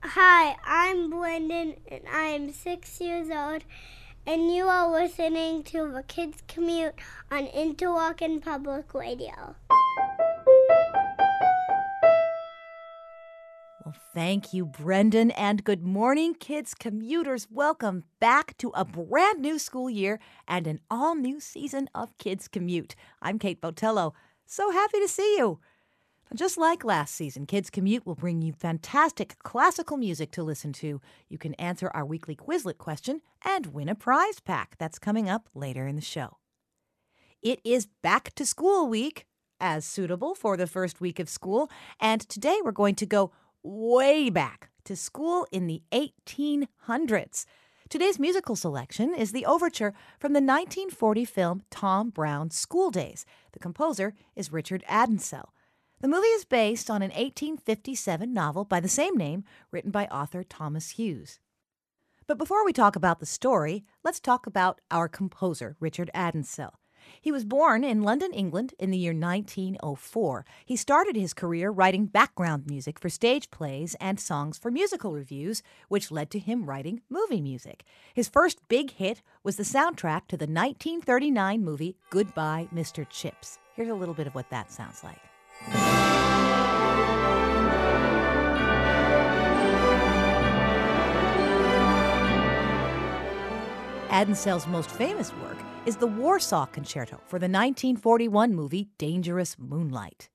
Hi, I'm Brendan and I am 6 years old, and you are listening to the Kids Commute on Interlochen Public Radio. Well, thank you, Brendan, and good morning, kids commuters. Welcome back to a brand new school year and an all-new season of Kids Commute. I'm Kate Botello. So happy to see you. Just like last season, Kids Commute will bring you fantastic classical music to listen to. You can answer our weekly Quizlet question and win a prize pack. That's coming up later in the show. It is back to school week, as suitable for the first week of school, and today we're going to go way back to school in the 1800s. Today's musical selection is the overture from the 1940 film Tom Brown's School Days. The composer is Richard Addinsell. The movie is based on an 1857 novel by the same name, written by author Thomas Hughes. But before we talk about the story, let's talk about our composer, Richard Addinsell. He was born in London, England in the year 1904. He started his career writing background music for stage plays and songs for musical reviews, which led to him writing movie music. His first big hit was the soundtrack to the 1939 movie Goodbye, Mr. Chips. Here's a little bit of what that sounds like. Addinsell's most famous work is the Warsaw Concerto for the 1941 movie Dangerous Moonlight.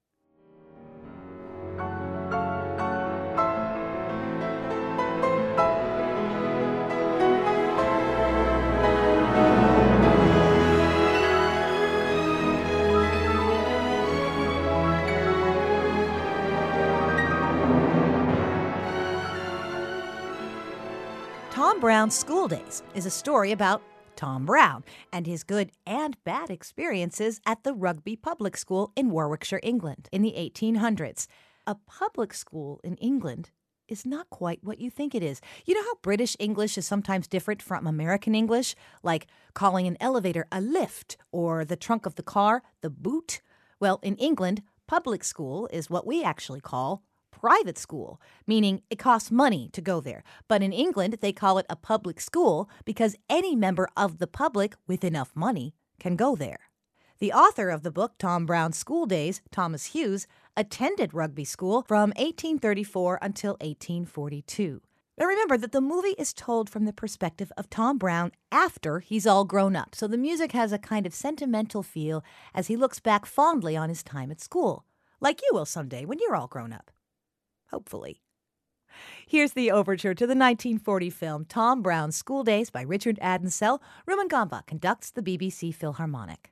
Tom Brown's School Days is a story about Tom Brown and his good and bad experiences at the Rugby Public School in Warwickshire, England in the 1800s. A public school in England is not quite what you think it is. You know how British English is sometimes different from American English, like calling an elevator a lift or the trunk of the car the boot? Well, in England, public school is what we actually call private school, meaning it costs money to go there. But in England, they call it a public school because any member of the public with enough money can go there. The author of the book, Tom Brown's School Days, Thomas Hughes, attended Rugby School from 1834 until 1842. Now remember that the movie is told from the perspective of Tom Brown after he's all grown up, so the music has a kind of sentimental feel as he looks back fondly on his time at school, like you will someday when you're all grown up. Hopefully. Here's the overture to the 1940 film Tom Brown's School Days by Richard Addinsell. Rumen Gamba conducts the BBC Philharmonic.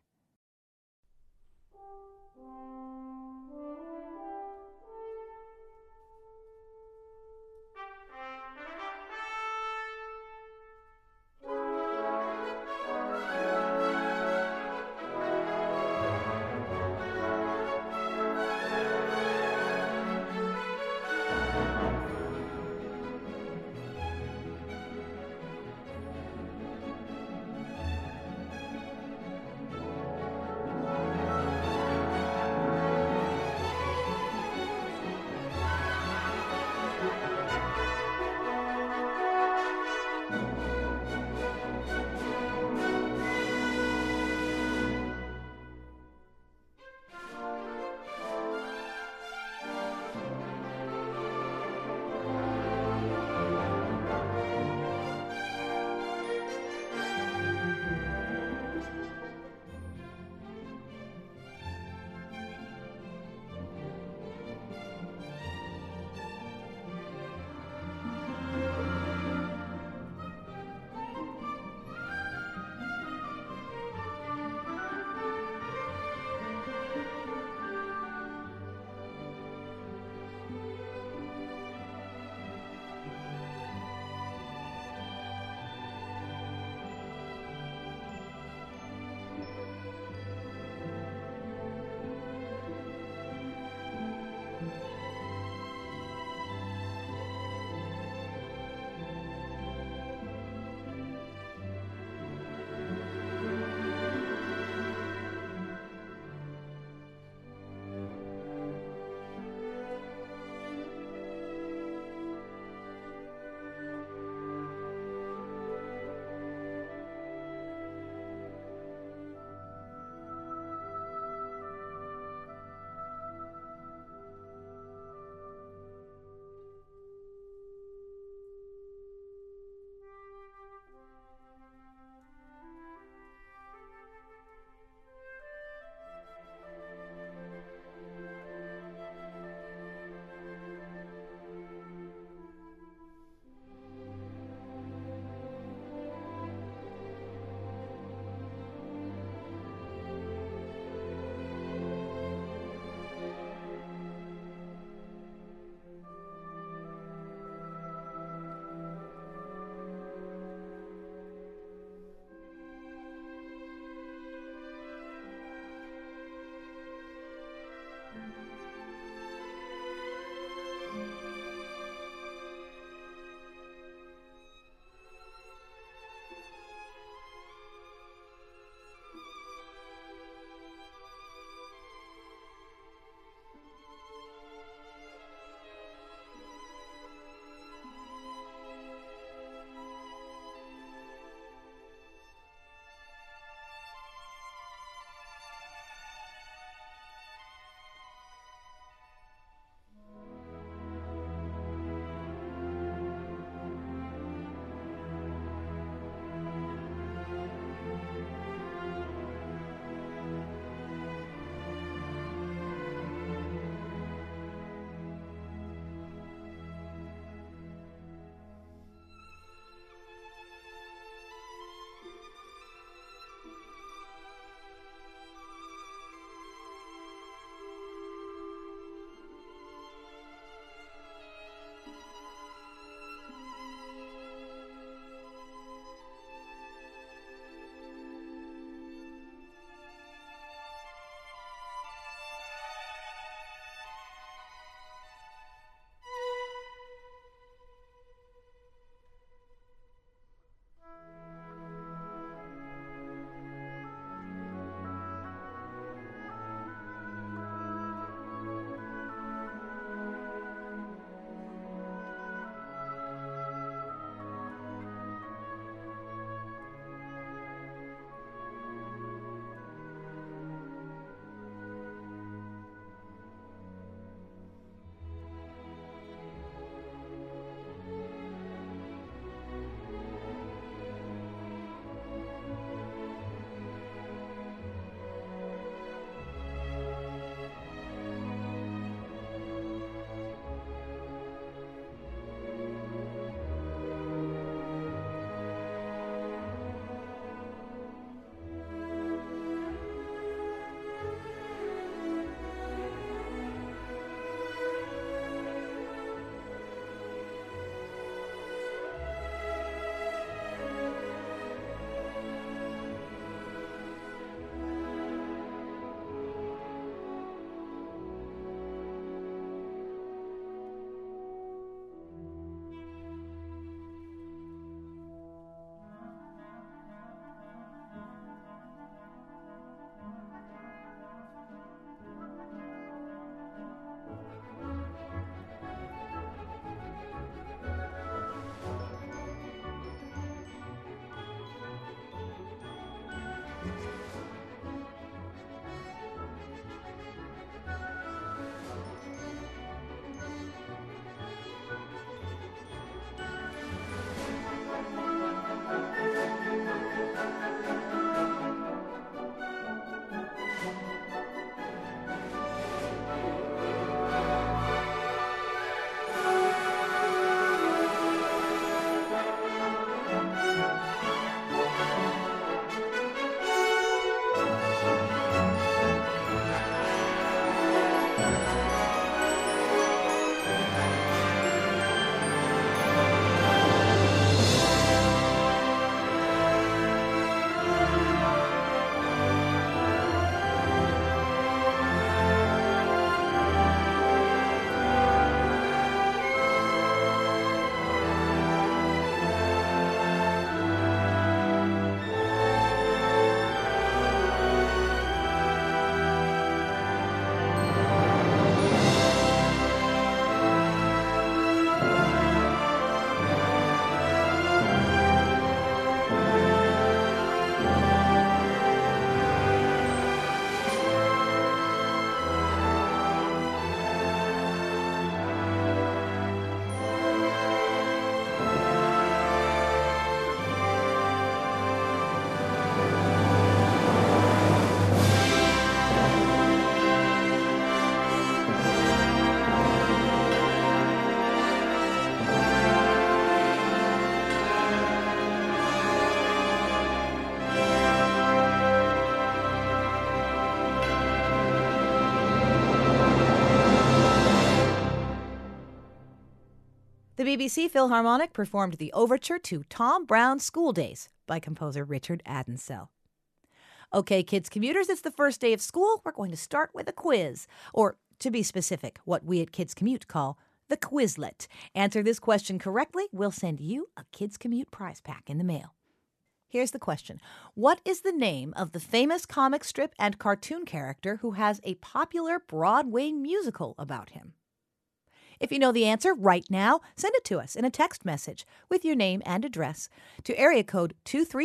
The BBC Philharmonic performed the overture to Tom Brown's School Days by composer Richard Adensell. Okay, kids commuters, it's the first day of school. We're going to start with a quiz, or to be specific, what we at Kids Commute call the Quizlet. Answer this question correctly, we'll send you a Kids Commute prize pack in the mail. Here's the question. What is the name of the famous comic strip and cartoon character who has a popular Broadway musical about him? If you know the answer right now, send it to us in a text message with your name and address to area code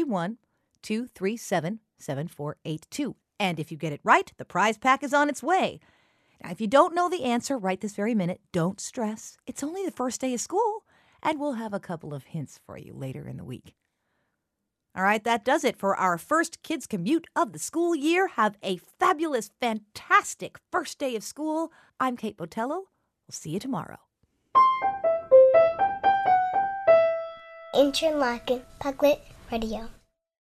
231-237-7482. And if you get it right, the prize pack is on its way. Now, if you don't know the answer right this very minute, don't stress. It's only the first day of school, and we'll have a couple of hints for you later in the week. All right, that does it for our first Kids Commute of the school year. Have a fabulous, fantastic first day of school. I'm Kate Botello. We'll see you tomorrow. Interlaken Public Radio.